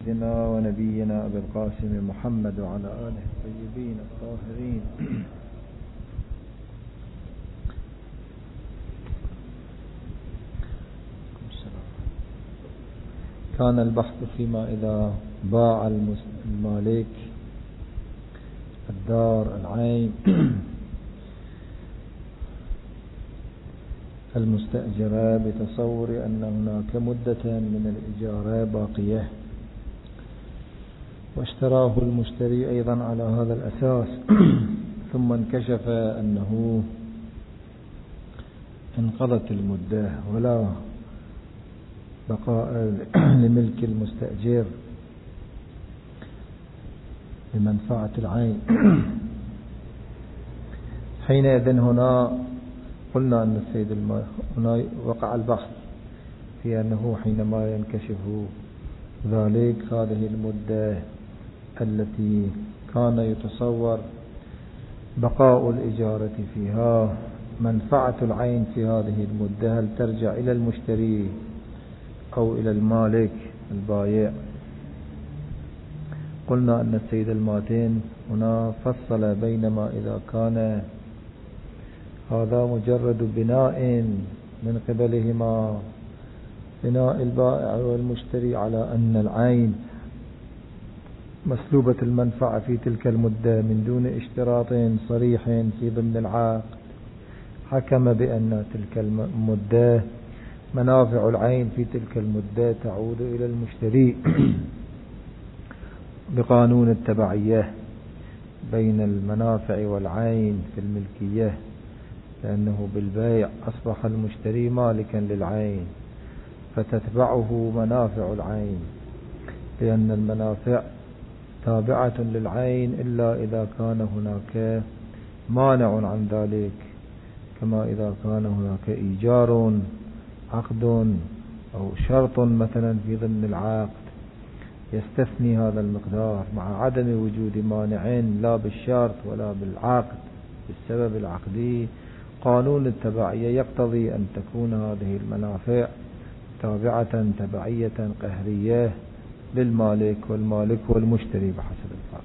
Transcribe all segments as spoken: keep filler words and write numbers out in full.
سيدنا ونبينا أبي القاسم محمد وعلى آله الطيبين الطاهرين. كان البحث فيما إذا باع المالك الدار العين المستأجرة بتصور أن هناك مدة من الإجارة باقية، واشتراه المشتري أيضا على هذا الأساس، ثم انكشف أنه انقضت المدة ولا بقاء لملك المستأجر لمنفعة العين. حينئذ هنا قلنا أن السيد الم... هنا وقع البحث في أنه حينما ينكشف ذلك هذه المدة التي كان يتصور بقاء الإجارة فيها منفعة العين في هذه المدة هل ترجع إلى المشتري أو إلى المالك البائع. قلنا أن السيد الماتين هنا فصل بينما إذا كان هذا مجرد بناء من قبلهما، بناء البائع والمشتري على أن العين مسلوبة المنفعة في تلك المدة من دون اشتراط صريح في ضمن العقد، حكم بأن تلك المدة منافع العين في تلك المدة تعود إلى المشتري بقانون التبعية بين المنافع والعين في الملكية، لأنه بالبيع أصبح المشتري مالكا للعين فتتبعه منافع العين، لأن المنافع تابعة للعين إلا إذا كان هناك مانع عن ذلك، كما إذا كان هناك إيجار عقد أو شرط مثلا في ضمن العقد يستثني هذا المقدار مع عدم وجود مانع لا بالشرط ولا بالعقد بالسبب العقدي. قانون التبعية يقتضي أن تكون هذه المنافع تابعة تبعية قهرية للمالك، والمالك والمشتري بحسب الفرق.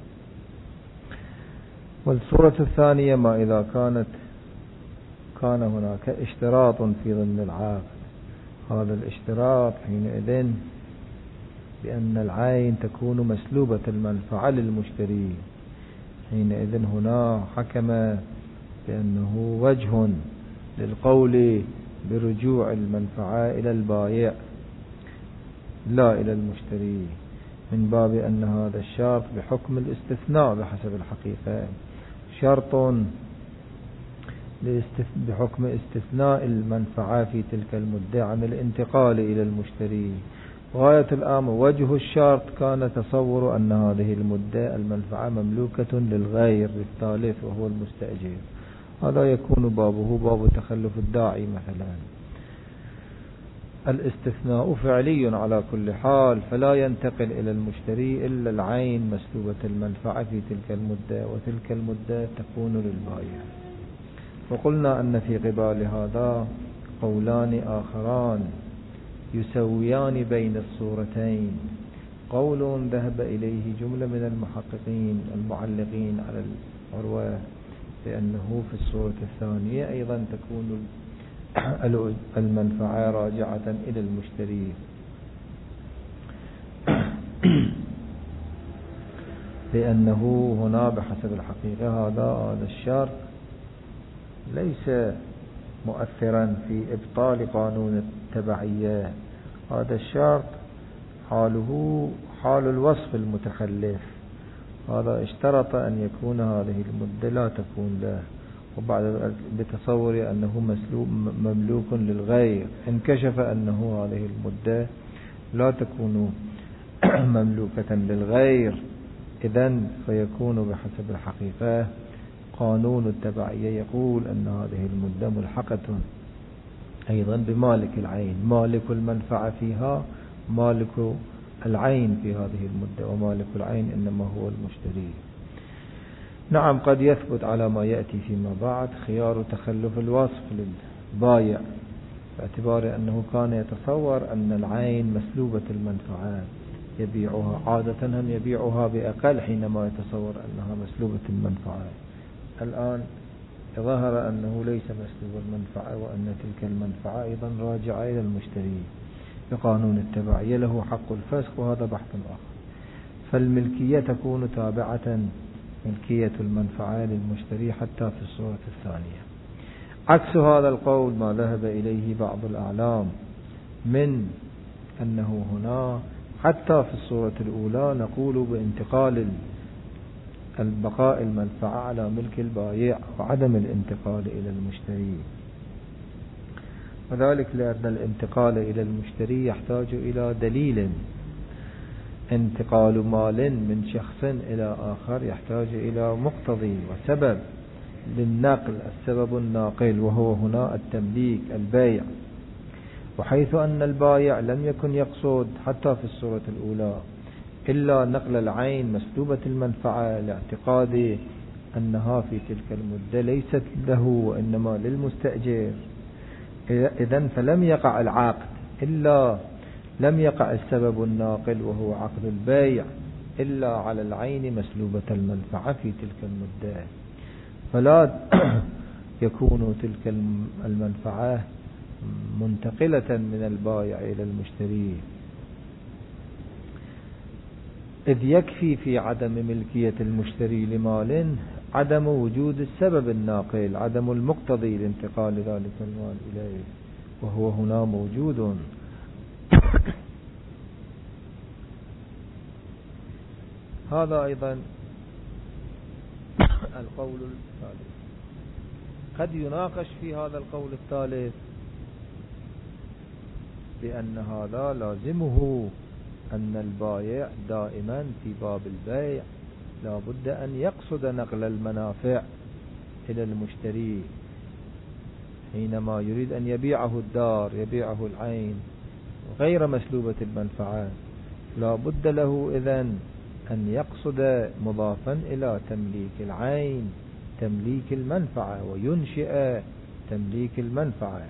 والصورة الثانية ما إذا كانت كان هناك اشتراط في ضمن العقد، هذا الاشتراط حينئذ بأن العين تكون مسلوبة المنفعة للمشتري، حينئذ هنا حكم بأنه وجه للقول برجوع المنفعة إلى البائع لا إلى المشتري، من باب أن هذا الشرط بحكم الاستثناء بحسب الحقيقة، شرط بحكم استثناء المنفعة في تلك المدة عن الانتقال إلى المشتري. غاية الأمر وجه الشرط كان تصور أن هذه المدة المنفعة مملوكة للغير للثالث وهو المستأجر، هذا يكون بابه باب تخلف الداعي مثلا. الاستثناء فعلي على كل حال، فلا ينتقل إلى المشتري إلا العين مسلوبة المنفعة في تلك المدة، وتلك المدة تكون للبائع. وقلنا أن في قبال هذا قولان آخران يسويان بين الصورتين. قول ذهب إليه جملة من المحققين المعلقين على العروة لأنه في الصورة الثانية أيضا تكون المنفعة راجعة إلى المشتري، لأنه هنا بحسب الحقيقة هذا هذا الشرط ليس مؤثرا في إبطال قانون التبعية، هذا الشرط حاله حال الوصف المتخلف، هذا اشترط أن يكون هذه المدة لا تكون له، وبعد بتصور أنه مسلوب مملوك للغير، انكشف أنه هذه المدة لا تكون مملوكة للغير، إذن فيكون بحسب الحقيقة قانون التبعية يقول أن هذه المدة ملحقة أيضا بمالك العين، مالك المنفعة فيها مالك العين في هذه المدة، ومالك العين إنما هو المشتري. نعم قد يثبت على ما يأتي فيما بعد خيار تخلف الوصف للبائع باعتبار أنه كان يتصور أن العين مسلوبة المنفعة، يبيعها عادة هم يبيعها بأقل حينما يتصور أنها مسلوبة المنفعة. الآن ظهر أنه ليس مسلوب المنفعة وأن تلك المنفعة أيضا راجعة إلى المشتري بقانون التبعية، له حق الفسخ، وهذا بحث آخر. فالملكية تكون تابعة ملكية المنفعة للمشتري حتى في الصورة الثانية. عكس هذا القول ما ذهب إليه بعض الأعلام من أنه هنا حتى في الصورة الأولى نقول بانتقال البقاء المنفعة على ملك البائع وعدم الانتقال إلى المشتري، وذلك لأن الانتقال إلى المشتري يحتاج إلى دليل. انتقال مال من شخص إلى آخر يحتاج إلى مقتضي وسبب للنقل، السبب الناقل وهو هنا التمليك البيع. وحيث أن البائع لم يكن يقصد حتى في الصورة الأولى إلا نقل العين مسلوبة المنفعة لاعتقاد أنها في تلك المدة ليست له وإنما للمستأجر، إذن فلم يقع العقد إلا لم يقع السبب الناقل وهو عقد البيع إلا على العين مسلوبة المنفعة في تلك المدة، فلا يكون تلك المنفعة منتقلة من البائع إلى المشتري، إذ يكفي في عدم ملكية المشتري لمال عدم وجود السبب الناقل، عدم المقتضي لانتقال ذلك المال إليه، وهو هنا موجود. هذا أيضا القول الثالث. قد يناقش في هذا القول الثالث بأن هذا لازمه أن البائع دائما في باب البيع لا بد أن يقصد نقل المنافع إلى المشتري، حينما يريد أن يبيعه الدار يبيعه العين غير مسلوبة المنفعة لا بد له إذن أن يقصد مضافا إلى تمليك العين تمليك المنفعة وينشئ تمليك المنفعة.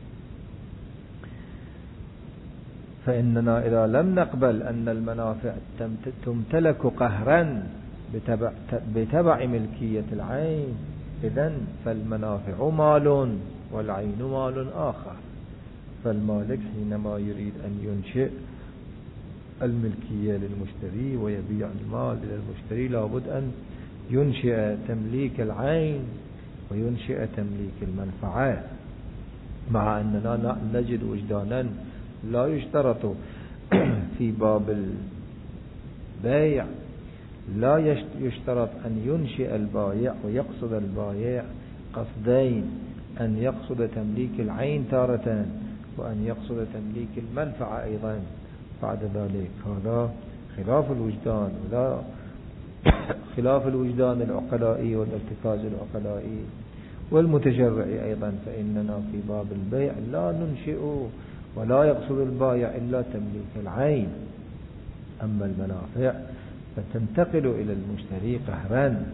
فإننا إذا لم نقبل أن المنافع تمتلك قهرا بتبع, بتبع ملكية العين، إذن فالمنافع مال والعين مال آخر. فالمالك حينما يريد أن ينشئ الملكية للمشتري ويبيع المال إلى المشتري لابد أن ينشئ تمليك العين وينشئ تمليك المنفعة، مع أننا نجد وجدانا لا يشترط في باب البيع لا يشترط أن ينشئ البائع ويقصد البائع قصدين، أن يقصد تمليك العين تارة وأن يقصد تمليك المنفعة أيضا بعد ذلك. هذا خلاف الوجدان، ولا خلاف الوجدان العقلائي والارتكاز العقلائي والمتشرعي أيضا. فإننا في باب البيع لا ننشئ ولا يقصد البائع إلا تمليك العين، أما المنافع فتنتقل إلى المشتري قهرا.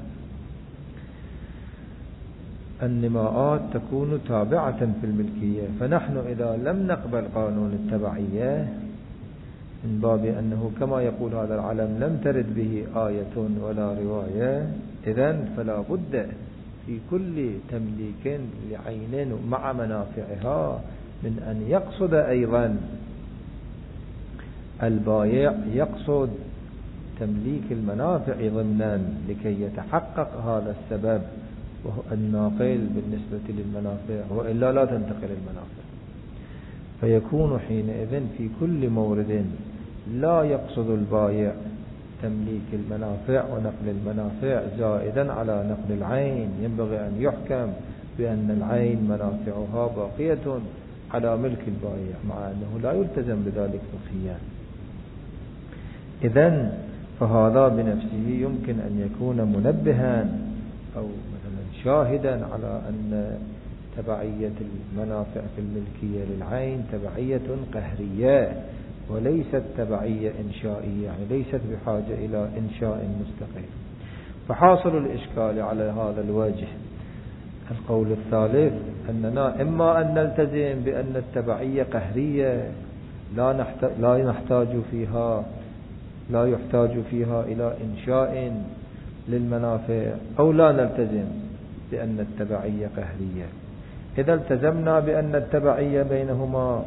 النماءات تكون تابعة في الملكية، فنحن إذا لم نقبل قانون التبعية من باب أنه كما يقول هذا العلم لم ترد به آية ولا رواية، إذن فلا بد في كل تمليك لعين مع منافعها من أن يقصد أيضا البائع يقصد تمليك المنافع ضمنا لكي يتحقق هذا السبب وهو الناقل بالنسبة للمنافع، وإلا لا تنتقل المنافع. فيكون حينئذ في كل مورد لا يقصد البائع تمليك المنافع ونقل المنافع زائدا على نقل العين، ينبغي أن يحكم بأن العين منافعها باقية على ملك البائع، مع أنه لا يلتزم بذلك فقهيا. إذن فهذا بنفسه يمكن أن يكون منبها أو مثلا شاهدا على أن تبعية المنافع في الملكية للعين تبعية قهرية وليست تبعية إنشائية، يعني ليست بحاجة إلى إنشاء مستقل. فحاصل الإشكال على هذا الوجه القول الثالث أننا إما أن نلتزم بأن التبعية قهرية لا نحتاج, لا نحتاج فيها لا يحتاج فيها إلى إنشاء للمنافع، أو لا نلتزم بأن التبعية قهرية. إذا التزمنا بأن التبعية بينهما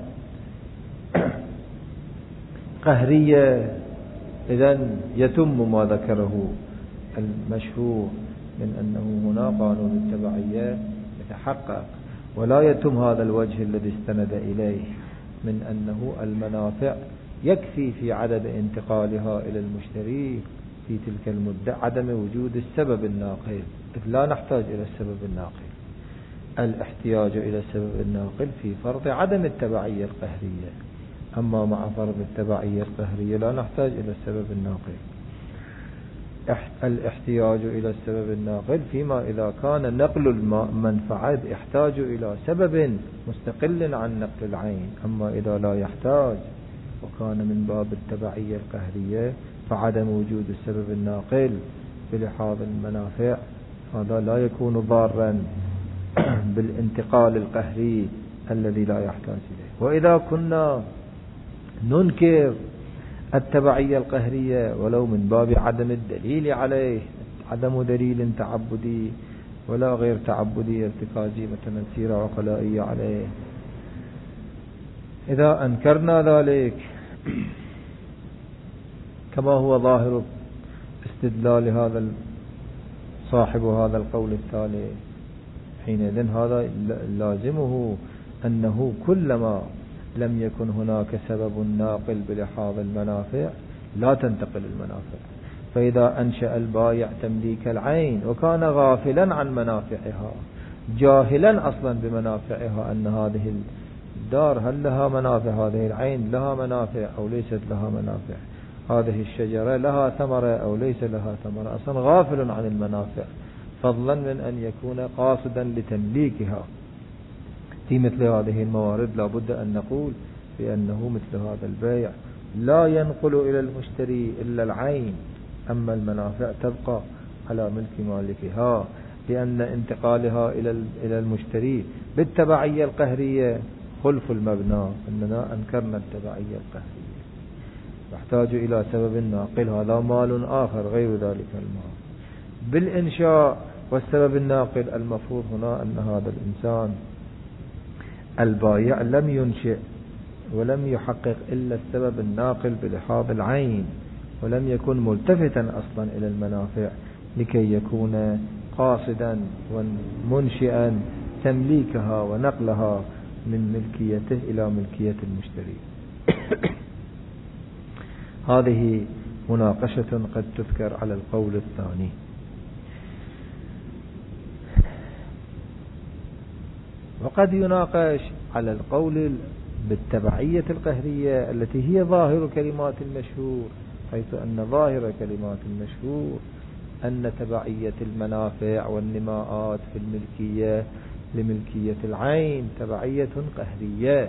قهرية، إذن يتم ما ذكره المشهور من أنه هنا قانون التبعية يتحقق، ولا يتم هذا الوجه الذي استند إليه من أنه المنافع يكفي في عدد انتقالها إلى المشتري في تلك المدة عدم وجود السبب الناقل، إذ لا نحتاج إلى السبب الناقل. الاحتياج إلى السبب الناقل في فرض عدم التبعية القهرية، أما مع فرض التبعية القهرية لا نحتاج إلى السبب الناقل. الاحتياج إلى السبب الناقل فيما إذا كان نقل المنفعة يحتاج إلى سبب مستقل عن نقل العين، أما إذا لا يحتاج وكان من باب التبعية القهرية فعدم وجود السبب الناقل بلحاظ المنافع هذا لا يكون ضارا بالانتقال القهري الذي لا يحتاج إليه. وإذا كنا ننكر التبعية القهرية ولو من باب عدم الدليل عليه، عدم دليل تعبدي ولا غير تعبدي ارتكازي مثلا سيرة عقلائية عليه، إذا أنكرنا ذلك كما هو ظاهر استدلال هذا صاحب هذا القول الثالث، حينئذ هذا لازمه أنه كلما لم يكن هناك سبب ناقل بلحاظ المنافع لا تنتقل المنافع. فإذا أنشأ البائع تمليك العين وكان غافلا عن منافعها، جاهلا أصلا بمنافعها، أن هذه الدار هل لها منافع، هذه العين لها منافع أو ليست لها منافع، هذه الشجرة لها ثمرة أو ليس لها ثمرة، أصلا غافل عن المنافع، فضلا من أن يكون قاصدا لتمليكها. في مثل هذه الموارد لا بد أن نقول بأنه مثل هذا البيع لا ينقل إلى المشتري إلا العين، أما المنافع تبقى على ملك مالكها، لأن انتقالها إلى المشتري بالتبعية القهرية خلف المبنى، أننا أنكرنا التبعية القهرية، يحتاج إلى سبب ناقل، هذا مال آخر غير ذلك المال. بالإنشاء والسبب الناقل المفروض هنا أن هذا الإنسان البائع لم ينشئ ولم يحقق إلا السبب الناقل بلحاظ العين، ولم يكن ملتفتا أصلا إلى المنافع لكي يكون قاصدا ومنشئا تمليكها ونقلها من ملكيته إلى ملكية المشتري. هذه مناقشة قد تذكر على القول الثاني. وقد يناقش على القول بالتبعية القهرية التي هي ظاهر كلمات المشهور، حيث أن ظاهر كلمات المشهور أن تبعية المنافع والنماءات في الملكية لملكية العين تبعية قهرية.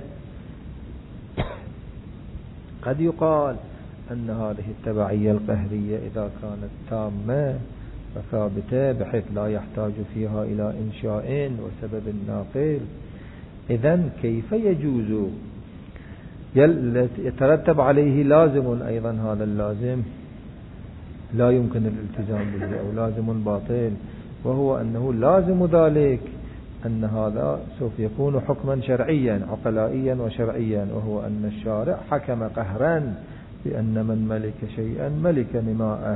قد يقال أن هذه التبعية القهرية إذا كانت تامة وثابتة بحيث لا يحتاج فيها إلى إنشاء وسبب ناقل، إذن كيف يجوز يترتب عليه لازم أيضا، هذا اللازم لا يمكن الالتزام به أو لازم باطل، وهو أنه لازم ذلك أن هذا سوف يكون حكما شرعيا عقلائيا وشرعيا، وهو أن الشارع حكم قهرا بأن من ملك شيئا ملك نماءه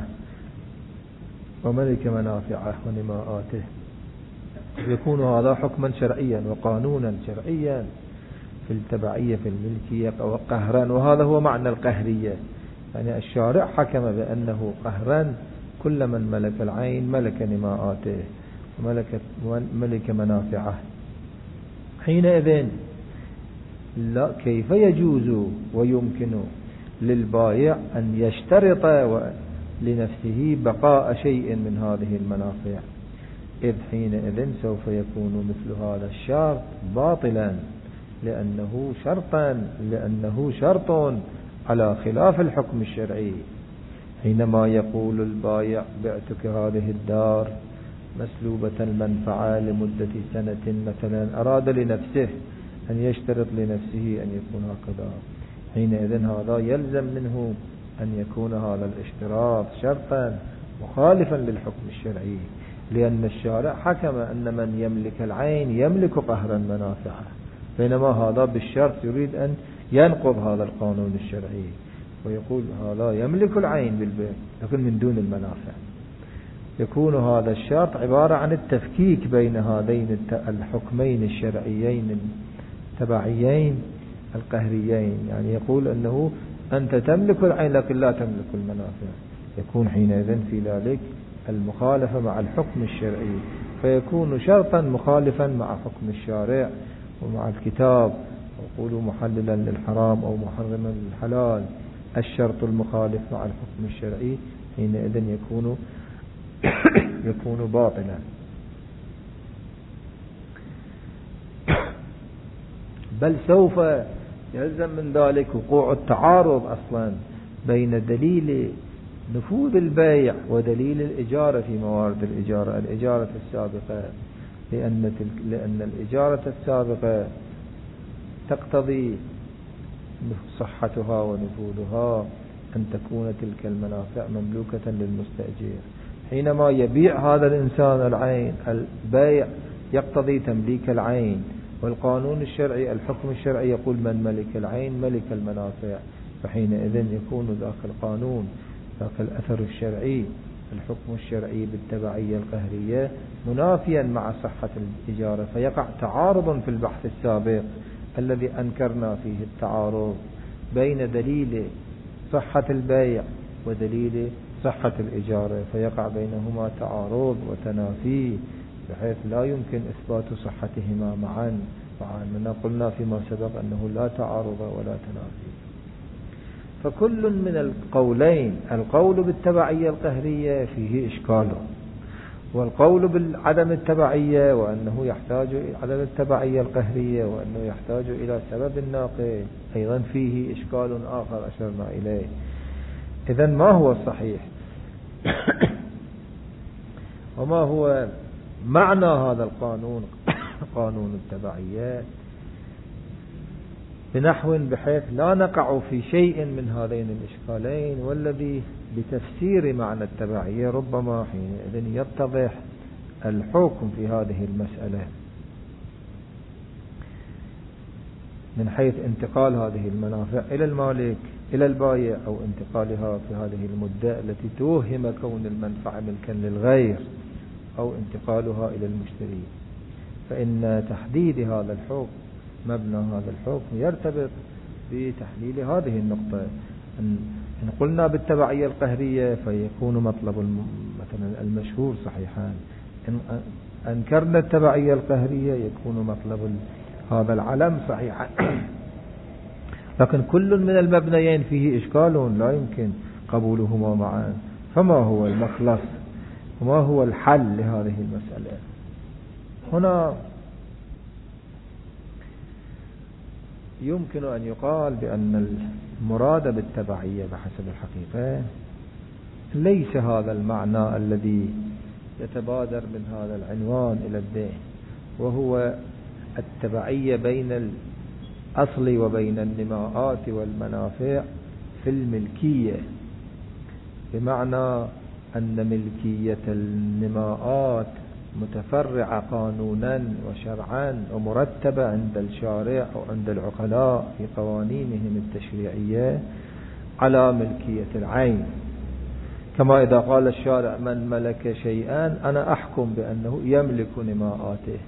وملك منافعه ونماءاته، يكون هذا حكما شرعيا وقانونا شرعيا في التبعية في الملكية وقهرا، وهذا هو معنى القهرية، يعني الشارع حكم بأنه قهرا كل من ملك العين ملك نماءاته وملك ملك منافعه. حينئذ لا كيف يجوز ويمكن للبائع أن يشترط لنفسه بقاء شيء من هذه المنافع، إذ حينئذ سوف يكون مثل هذا الشرط باطلا، لأنه شرطا لأنه شرط على خلاف الحكم الشرعي. حينما يقول البائع بعتك هذه الدار مسلوبة المنفعة لمدة سنة مثلا، أراد لنفسه أن يشترط لنفسه أن يكون هكذا، حينئذ هذا يلزم منه أن يكون هذا الاشتراط شرطا مخالفا للحكم الشرعي، لأن الشارع حكم أن من يملك العين يملك قهرا منافعه، بينما هذا بالشرط يريد أن ينقض هذا القانون الشرعي ويقول هذا يملك العين بالبيع لكن من دون المنافع. يكون هذا الشرط عبارة عن التفكيك بين هذين الحكمين الشرعيين التبعيين القهريين، يعني يقول أنه أنت تملك العين لكن لا تملك المنافع، يكون حينئذ في ذلك المخالفة مع الحكم الشرعي، فيكون شرطا مخالفا مع حكم الشارع ومع الكتاب، وقولوا محللا للحرام أو محرما للحلال. الشرط المخالف مع الحكم الشرعي حينئذ يكون يكون باطلا. بل سوف يلزم من ذلك وقوع التعارض أصلا بين دليل نفوذ البيع ودليل الإجارة في موارد الإجارة الإجارة السابقة، لأن لأن الإجارة السابقة تقتضي صحتها ونفوذها أن تكون تلك المنافع مملوكة للمستأجر. حينما يبيع هذا الإنسان العين، البيع يقتضي تمليك العين، والقانون الشرعي الحكم الشرعي يقول من ملك العين ملك المنافع، فحينئذ يكون ذاك القانون ذاك الأثر الشرعي الحكم الشرعي بالتبعية القهرية منافيا مع صحة الإجارة، فيقع تعارض في البحث السابق الذي أنكرنا فيه التعارض بين دليل صحة البيع ودليل صحة الإجارة، فيقع بينهما تعارض وتنافي بحيث لا يمكن إثبات صحتهما معا، مع أننا قلنا فيما سبق أنه لا تعارض ولا تنافي. فكل من القولين، القول بالتبعية القهرية فيه إشكال، والقول بالعدم التبعية وأنه يحتاج إلى عدم التبعية القهرية وأنه يحتاج إلى سبب ناقض أيضا فيه إشكال آخر أشرنا إليه. إذن ما هو الصحيح؟ وما هو معنى هذا القانون قانون التبعية بنحو بحيث لا نقع في شيء من هذين الإشكالين، والذي بتفسير معنى التبعية ربما حينئذ يتضح الحكم في هذه المسألة من حيث انتقال هذه المنافع إلى المالك إلى البائع أو انتقالها في هذه المدة التي توهم كون المنفعة ملكا للغير أو انتقالها إلى المشتري. فإن تحديد هذا الحكم مبنى هذا الحكم يرتبط بتحليل هذه النقطة. إن قلنا بالتبعية القهرية فيكون مطلب مثلا المشهور صحيحان، إن أنكرنا التبعية القهرية يكون مطلب هذا العلم صحيحا. لكن كل من المبنيين فيه إشكال لا يمكن قبولهما معا، فما هو المخلص وما هو الحل لهذه المسألة؟ هنا يمكن أن يقال بأن المراد بالتبعية بحسب الحقيقة ليس هذا المعنى الذي يتبادر من هذا العنوان إلى الذهن، وهو التبعية بين الأصل وبين النماءات والمنافع في الملكية، بمعنى أن ملكية النماءات متفرعة قانونا وشرعا ومرتبة عند الشارع أو عند العقلاء في قوانينهم التشريعية على ملكية العين. كما إذا قال الشارع من ملك شيئا أنا أحكم بأنه يملك نماءاته.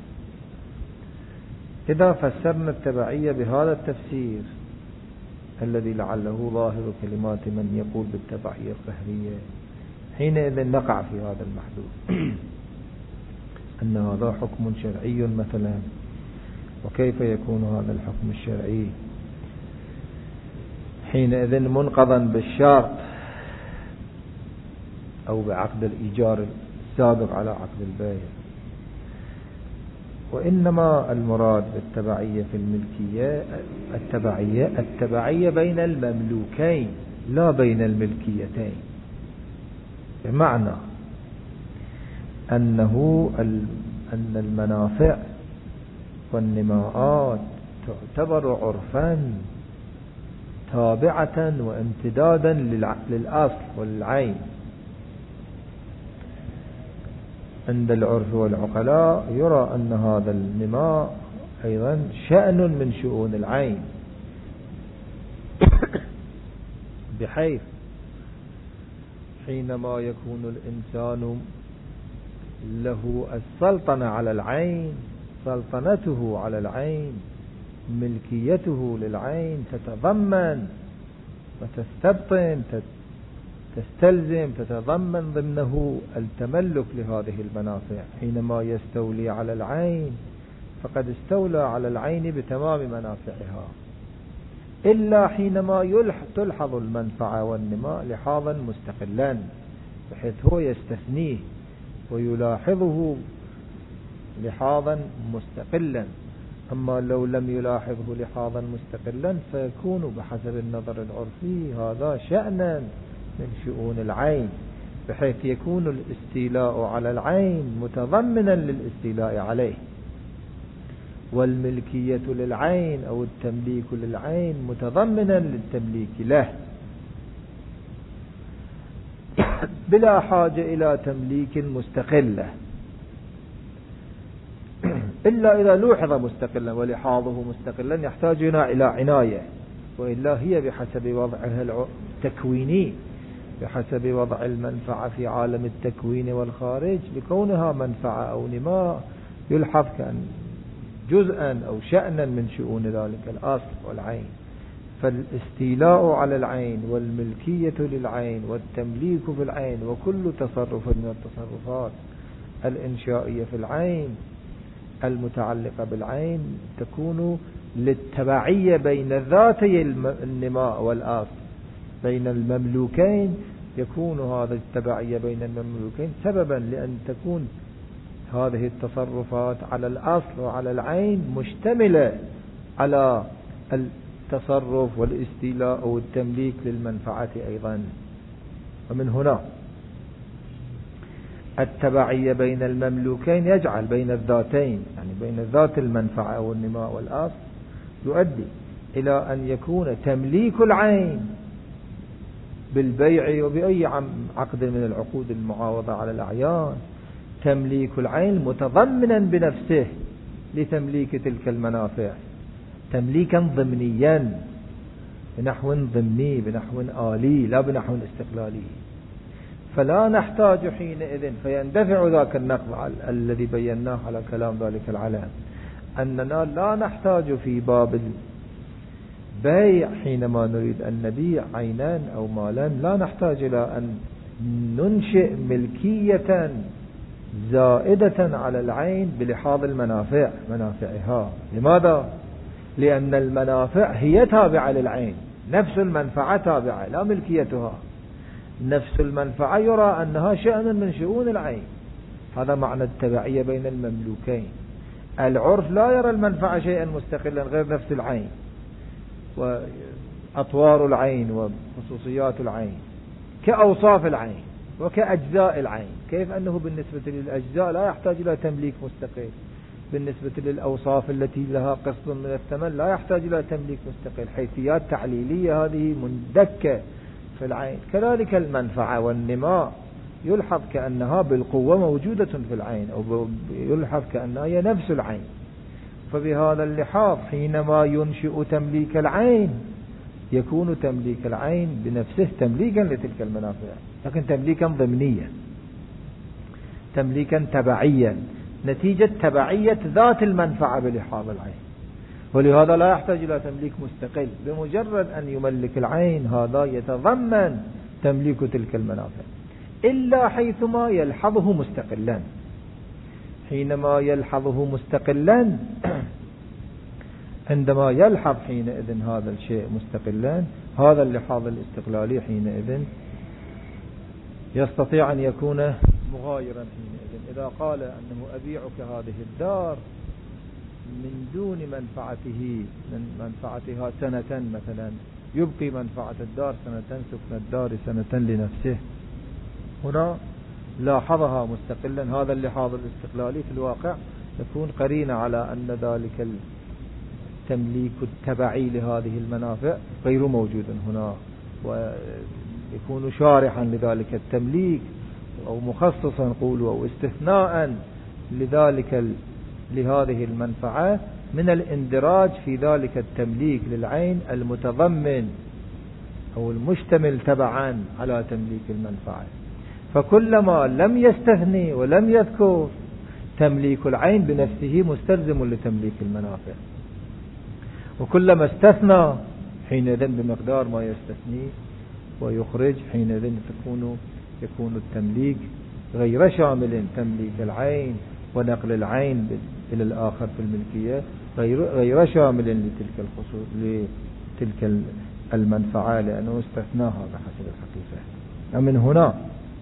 إذا فسرنا التبعية بهذا التفسير الذي لعله ظاهر كلمات من يقول بالتبعية القهرية، حينئذ نقع في هذا المحدود أن هذا حكم شرعي مثلا. وكيف يكون هذا الحكم الشرعي حينئذ منقضا بالشرط أو بعقد الإيجار السابق على عقد البيع؟ وإنما المراد بالتبعية في الملكية التبعية التبعية بين المملوكين لا بين الملكيتين، بمعنى أنه أن المنافع والنماءات تعتبر عرفا تابعة وامتدادا للأصل والعين. عند العرف والعقلاء يرى أن هذا النماء أيضا شأن من شؤون العين، بحيث حينما يكون الإنسان له السلطنة على العين، سلطنته على العين، ملكيته للعين تتضمن وتستبطن تستلزم تتضمن ضمنه التملك لهذه المنافع. حينما يستولي على العين فقد استولى على العين بتمام منافعها، إلا حينما تلحظ المنفعة والنماء لحاظا مستقلا، بحيث هو يستثنيه ويلاحظه لحاظا مستقلا. أما لو لم يلاحظه لحاظا مستقلا فيكون بحسب النظر العرفي هذا شأنا من شؤون العين، بحيث يكون الاستيلاء على العين متضمنا للاستيلاء عليه، والملكية للعين أو التمليك للعين متضمنا للتمليك له، بلا حاجة إلى تمليك مستقلة، إلا إذا لوحظ مستقلا ولحاظه مستقلا يحتاج إلى عناية، وإلا هي بحسب وضعها التكويني، بحسب وضع المنفعة في عالم التكوين والخارج، بكونها منفعة أو نماء يلحظ كأن جزءا أو شأنا من شؤون ذلك الأصل والعين. فالاستيلاء على العين والملكية للعين والتمليك في العين وكل تصرف من التصرفات الإنشائية في العين المتعلقة بالعين تكون للتبعية بين ذاتي النماء والأصل، بين المملوكين. يكون هذا التبعية بين المملوكين سببا لأن تكون هذه التصرفات على الأصل وعلى العين مشتملة على التصرف والاستيلاء والتمليك للمنفعة أيضا. ومن هنا التبعية بين المملوكين يجعل بين الذاتين، يعني بين ذات المنفعة والنماء والأصل، يؤدي إلى أن يكون تمليك العين بالبيع وبأي عقد من العقود المعاوضة على الأعيان، تمليك العين متضمنا بنفسه لتمليك تلك المنافع تمليكا ضمنيا، بنحو ضمني، بنحو آلي، لا بنحو استقلالي. فلا نحتاج حينئذ، فيندفع ذاك النقض الذي بيناه على كلام ذلك العلم، أننا لا نحتاج في باب البيع حينما نريد أن نبيع عينا أو مالا، لا نحتاج إلى أن ننشئ ملكية زائدة على العين بلحاظ المنافع منافعها. لماذا؟ لأن المنافع هي تابعة للعين، نفس المنفعة تابعة لا ملكيتها، نفس المنفعة يرى أنها شأن من شؤون العين. هذا معنى التبعية بين المملوكين. العرف لا يرى المنفعة شيئا مستقلا غير نفس العين وأطوار العين وخصوصيات العين كأوصاف العين وكأجزاء العين، كيف أنه بالنسبة للأجزاء لا يحتاج إلى تمليك مستقل، بالنسبة للأوصاف التي لها قسط من الثمن لا يحتاج إلى تمليك مستقل، حيثيات تعليلية هذه مندكة في العين. كذلك المنفعة والنماء يلحظ كأنها بالقوة موجودة في العين، أو يلحظ كأنها هي نفس العين. فبهذا اللحاظ حينما ينشئ تمليك العين يكون تمليك العين بنفسه تمليكا لتلك المنافع، لكن تمليكا ضمنيا، تمليكا تبعيا، نتيجة تبعية ذات المنفعة بلحاظ العين. ولهذا لا يحتاج إلى تمليك مستقل، بمجرد أن يملك العين هذا يتضمن تمليك تلك المنافع، إلا حيثما يلحظه مستقلا. حينما يلحظه مستقلا عندما يلحظ حينئذ هذا الشيء مستقلا، هذا اللحاظ الاستقلالي حينئذ يستطيع أن يكون مغايرا. حينئذ إذا قال أنه أبيعك هذه الدار من دون منفعته، من منفعتها سنة مثلا، يبقي منفعة الدار سنة، سكن الدار سنة لنفسه، هنا لاحظها مستقلا. هذا اللحاظ الاستقلالي في الواقع يكون قرين على أن ذلك التمليك التبعي لهذه المنافع غير موجود هنا، ويكون شارحا لذلك التمليك أو مخصصا نقول أو استثناء لذلك لهذه المنفعة من الاندراج في ذلك التمليك للعين المتضمن أو المشتمل تبعا على تمليك المنفعة. فكلما لم يستثني ولم يذكر تمليك العين بنفسه مستلزم لتمليك المنافع، وكلما استثنى حينئذ بمقدار ما يستثني ويخرج حينئذ تكون يكون التمليك غير شامل تمليك العين ونقل العين إلى الآخر في الملكية غير غير شامل لتلك الخصوص لتلك المنفعة لأنه استثناها بحسب الحقيقة. ومن هنا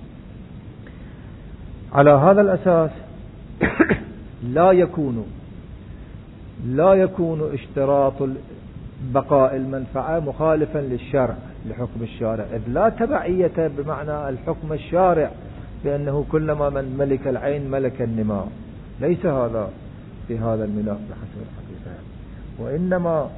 على هذا الأساس لا يكون لا يكون اشتراط بقاء المنفعة مخالفا للشرع لحكم الشارع، إذ لا تبعية بمعنى الحكم الشارع بأنه كلما من ملك العين ملك النماء، ليس هذا في هذا الملاك بحسب الحقيقة، وإنما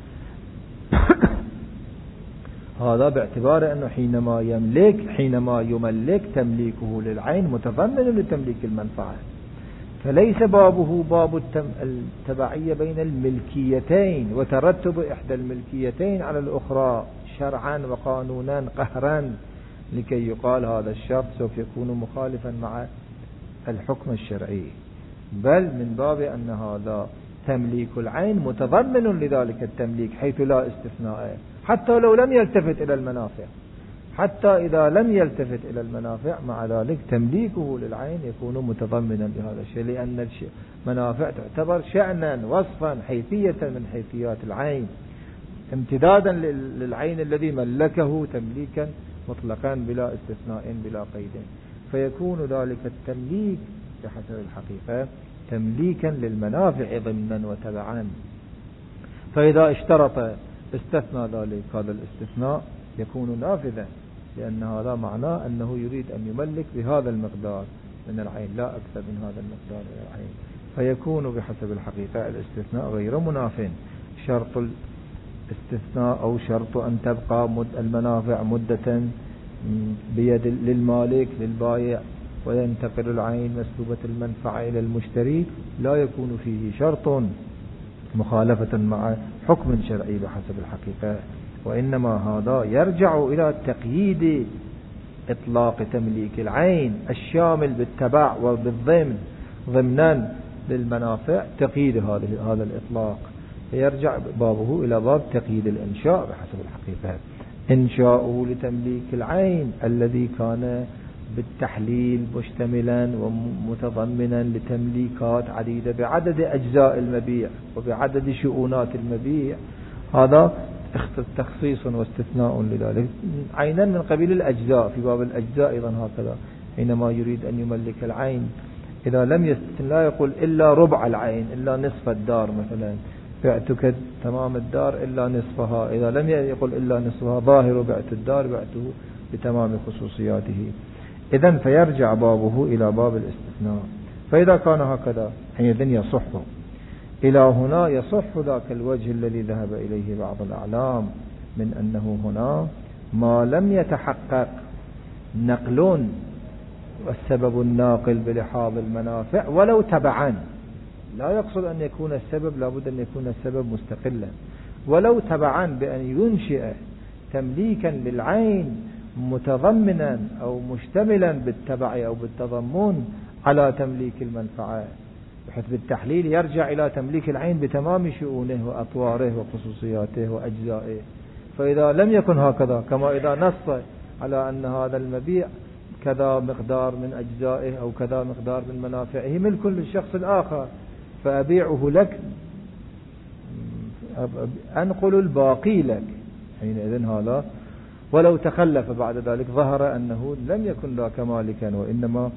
هذا باعتبار أنه حينما يملك حينما يملك تمليكه للعين متضمن لتمليك المنفعة، فليس بابه باب التبعية بين الملكيتين وترتب إحدى الملكيتين على الأخرى شرعا وقانونا قهرا لكي يقال هذا الشرط سوف يكون مخالفا مع الحكم الشرعي، بل من باب أن هذا تمليك العين متضمن لذلك التمليك حيث لا استثناء، حتى لو لم يلتفت إلى المنافع، حتى إذا لم يلتفت إلى المنافع مع ذلك تمليكه للعين يكون متضمنا لهذا الشيء، لأن المنافع تعتبر شأنا وصفا حيثية من حيثيات العين امتدادا للعين الذي ملكه تمليكا مطلقا بلا استثناء بلا قيد، فيكون ذلك التمليك بحسب الحقيقة تمليكا للمنافع ضمنا وتبعا. فإذا اشترط استثنى ذلك هذا الاستثناء يكون نافذا، لأن هذا معناه أنه يريد أن يملك بهذا المقدار من العين لا أكثر من هذا المقدار من العين، فيكون بحسب الحقيقة الاستثناء غير مناف. شرط الاستثناء أو شرط أن تبقى مد المنافع مدة بيد للمالك للبائع وينتقل العين مسلوبة المنفعة إلى المشتري لا يكون فيه شرط مخالفة مع حكم شرعي بحسب الحقيقة، وإنما هذا يرجع إلى تقييد إطلاق تمليك العين الشامل بالتبع وبالضمن ضمنا للمنافع، تقييد هذا الإطلاق يرجع بابه إلى باب تقييد الإنشاء بحسب الحقيقة. إنشاؤه لتمليك العين الذي كان بالتحليل مشتملا ومتضمنا لتمليكات عديدة بعدد أجزاء المبيع وبعدد شؤونات المبيع، هذا تخصيص واستثناء لذلك عينا من قبيل الأجزاء في باب الأجزاء. أيضا هكذا حينما يريد أن يملك العين إذا لم يستثن لا يقول إلا ربع العين إلا نصف الدار، مثلا بعتك تمام الدار إلا نصفها، إذا لم يقل إلا نصفها ظاهر بعت الدار بعته بتمام خصوصياته. إذن فيرجع بابه إلى باب الاستثناء. فإذا كان هكذا حينئذ يصح إلى هنا يصح ذاك الوجه الذي ذهب إليه بعض الأعلام من أنه هنا ما لم يتحقق نقل والسبب الناقل بلحاظ المنافع ولو تبعا، لا يقصد أن يكون السبب لابد أن يكون السبب مستقلا، ولو تبعا بأن ينشئ تمليكا للعين متضمنا أو مشتملا بالتبع أو بالتضمن على تمليك المنفعة، بحيث بالتحليل يرجع إلى تمليك العين بتمام شؤونه وأطواره وخصوصياته وأجزائه. فإذا لم يكن هكذا كما إذا نص على أن هذا المبيع كذا مقدار من أجزائه أو كذا مقدار من منافعه ملك للشخص الآخر فأبيعه لك أنقل الباقي لك، حينئذ هذا ولو تخلف بعد ذلك ظهر أنه لم يكن ذاك مالكا وإنما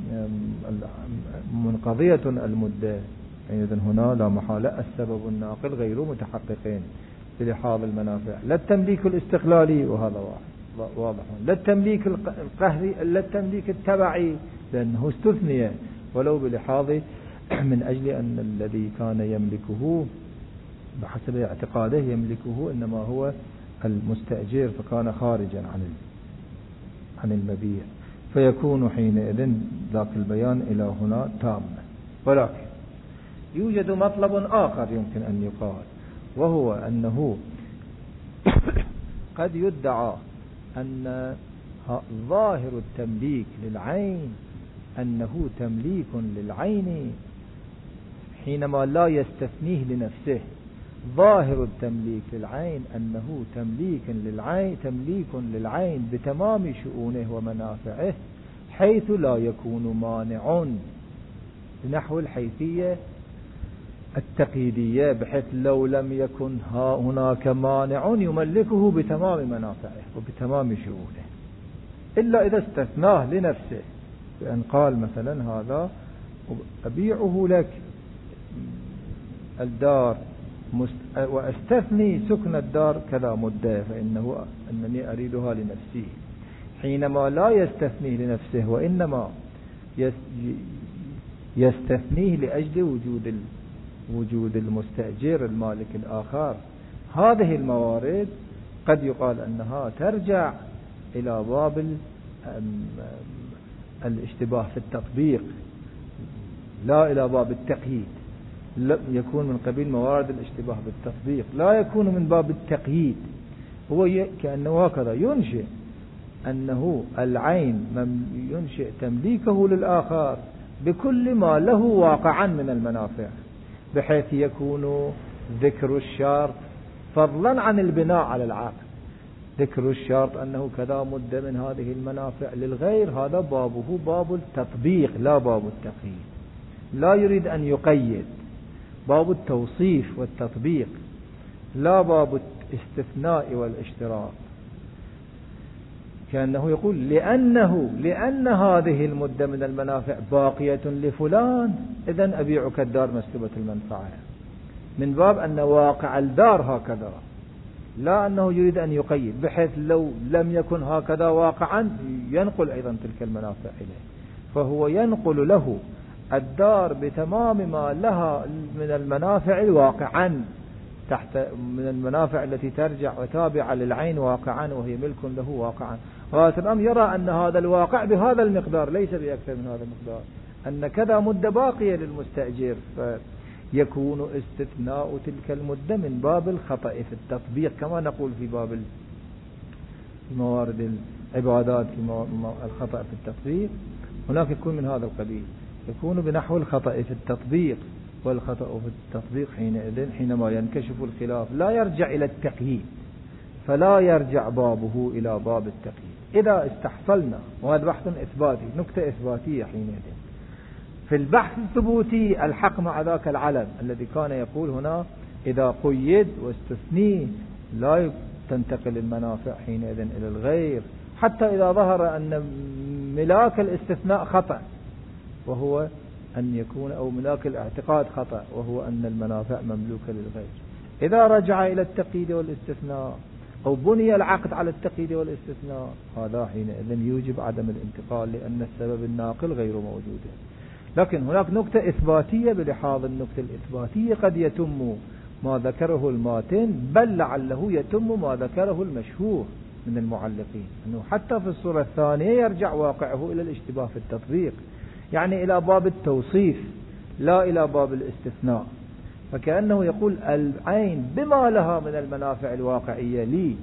منقضية المدة، حينئذ هنا لا محالة السبب الناقل غير متحققين بلحاظ المنافع، لا التمليك الاستقلالي وهذا واضح، لا التمليك القهري، لا التمليك التبعي لأنه استثني ولو بلحاظ من أجل أن الذي كان يملكه بحسب اعتقاده يملكه إنما هو المستأجر، فكان خارجا عن عن المبيع، فيكون حينئذ ذاك البيان إلى هنا تاما. ولكن يوجد مطلب آخر يمكن أن يقال، وهو أنه قد يدعى أن ظاهر التمليك للعين أنه تمليك للعين حينما لا يستثنيه لنفسه. ظاهر التمليك للعين أنه تمليك للعين تمليك للعين بتمام شؤونه ومنافعه، حيث لا يكون مانع، نحو الحيثية التقييدية، بحيث لو لم يكن هناك مانع يملكه بتمام منافعه وبتمام شؤونه، إلا إذا استثناه لنفسه، بأن قال مثلا هذا أبيعه لك الدار وأستثني سكن الدار كذا مدة، فإنه أنني أريدها لنفسي. حينما لا يستثنيه لنفسه وإنما يستثنيه لأجل وجود وجود المستأجر المالك الآخر، هذه الموارد قد يقال أنها ترجع إلى باب الاشتباه في التطبيق، لا إلى باب التقييد. يكون من قبيل موارد الاشتباه بالتطبيق، لا يكون من باب التقييد. هو كأنه هكذا ينشئ أنه العين ينشئ تمليكه للآخر بكل ما له واقعا من المنافع، بحيث يكون ذكر الشرط فضلا عن البناء على العقد. ذكر الشرط أنه كذا مدة من هذه المنافع للغير، هذا بابه باب التطبيق لا باب التقييد. لا يريد أن يقيد، باب التوصيف والتطبيق لا باب الاستثناء والاشتراط. كأنه يقول لأنه لأن هذه المدة من المنافع باقية لفلان، إذن أبيعك الدار مسلوبة المنفعة، من باب أن واقع الدار هكذا، لا أنه يريد أن يقيد، بحيث لو لم يكن هكذا واقعا ينقل أيضا تلك المنافع إليه. فهو ينقل له الدار بتمام ما لها من المنافع واقعا، تحت من المنافع التي ترجع وتابعة للعين واقعا وهي ملك له واقعا. وهذا الأمر يرى أن هذا الواقع بهذا المقدار ليس بأكثر من هذا المقدار، أن كذا مدة باقية للمستأجر، فيكون استثناء تلك المدة من باب الخطأ في التطبيق، كما نقول في باب موارد العبادات في الخطأ في التطبيق. هناك يكون من هذا القبيل، يكون بنحو الخطأ في التطبيق، والخطأ في التطبيق حينئذ حينما ينكشف الخلاف لا يرجع إلى التقييد، فلا يرجع بابه إلى باب التقييد. إذا استحصلنا، وهذا بحث إثباتي، نكتة إثباتية حينئذ، في البحث الثبوتي الحق مع ذاك العلم الذي كان يقول هنا إذا قيد واستثني لا تنتقل المنافع حينئذ إلى الغير، حتى إذا ظهر أن ملاك الاستثناء خطأ، وهو أن يكون أو ملاك الاعتقاد خطأ، وهو أن المنافع مملوكة للغير. إذا رجع إلى التقييد والاستثناء أو بني العقد على التقييد والاستثناء، هذا حينئذ يوجب عدم الانتقال، لأن السبب الناقل غير موجود. لكن هناك نكتة إثباتية، بلحاظ النكتة الإثباتية قد يتم ما ذكره الماتن، بل لعله يتم ما ذكره المشهور من المعلقين، أنه حتى في الصورة الثانية يرجع واقعه إلى الاشتباه في التطبيق، يعني إلى باب التوصيف لا إلى باب الاستثناء. فكأنه يقول العين بما لها من المنافع الواقعية لي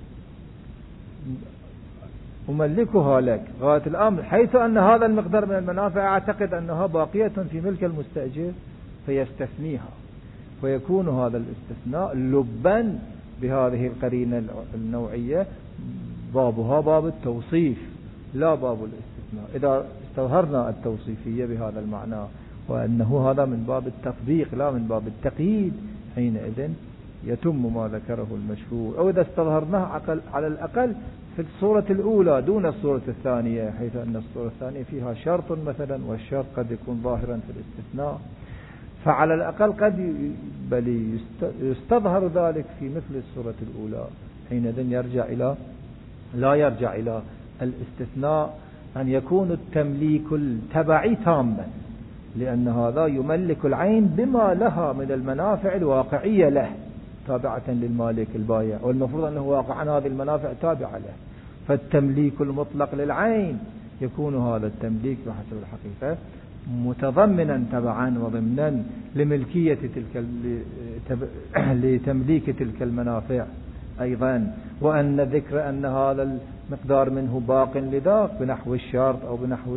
أملكها لك غاية الأمر، حيث أن هذا المقدار من المنافع أعتقد أنها باقية في ملك المستأجر، فيستثنيها، ويكون هذا الاستثناء لبا بهذه القرينة النوعية، بابها باب التوصيف لا باب الاستثناء. إذا استظهرنا التوصيفية بهذا المعنى، وأنه هذا من باب التطبيق لا من باب التقييد، حينئذ يتم ما ذكره المشهور. أو إذا استظهرناه على الأقل في الصورة الأولى دون الصورة الثانية، حيث أن الصورة الثانية فيها شرط مثلا، والشرط قد يكون ظاهرا في الاستثناء، فعلى الأقل قد بل يستظهر ذلك في مثل الصورة الأولى، حينئذ يرجع إلى لا يرجع إلى الاستثناء أن يكون التمليك التبعي تاما، لأن هذا يملك العين بما لها من المنافع الواقعية له، تابعة للمالك البايع، والمفروض أنه واقعا هذه المنافع تابعة له. فالتمليك المطلق للعين يكون هذا التمليك بحسب الحقيقة متضمنا تبعا وضمنا لملكية تلك لتمليك تلك المنافع أيضا، وأن ذكر أن هذا المقدار منه باق لذاك بنحو الشرط أو بنحو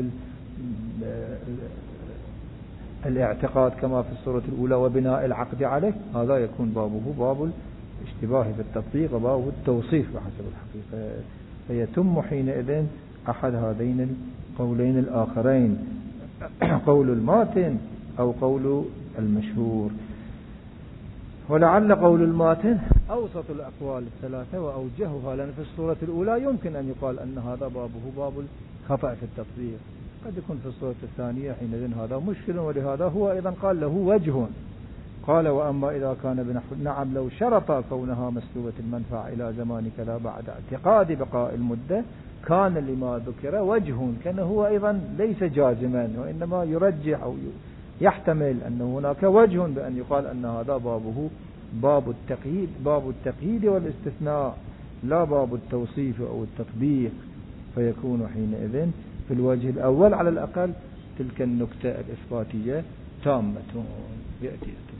الاعتقاد كما في الصورة الأولى وبناء العقد عليه، هذا يكون بابه باب الاشتباه بالتطبيق وباب التوصيف بحسب الحقيقة، فيتم حينئذ أحد هذين القولين الآخرين، قول الماتن أو قول المشهور. ولعل قول الماتن أوسط الأقوال الثلاثة وأوجهها، لأن في الصورة الأولى يمكن أن يقال أن هذا بابه باب الخطأ في التطبيق، قد يكون في الصورة الثانية حينئذ هذا مشكل، ولهذا هو أيضا قال له وجه. قال وأما إذا كان بنحو نعم لو شرط كونها مسلوبة المنفعة إلى زمان كذا بعد اعتقاد بقاء المدة كان لما ذكر وجه، كان هو أيضا ليس جازما وإنما يرجح أو يحتمل أن هناك وجه بأن يقال أن هذا بابه باب التقييد باب التقييد والاستثناء لا باب التوصيف أو التطبيق، فيكون حينئذ في الوجه الأول على الأقل تلك النكتة الإثباتية تامة. يأتي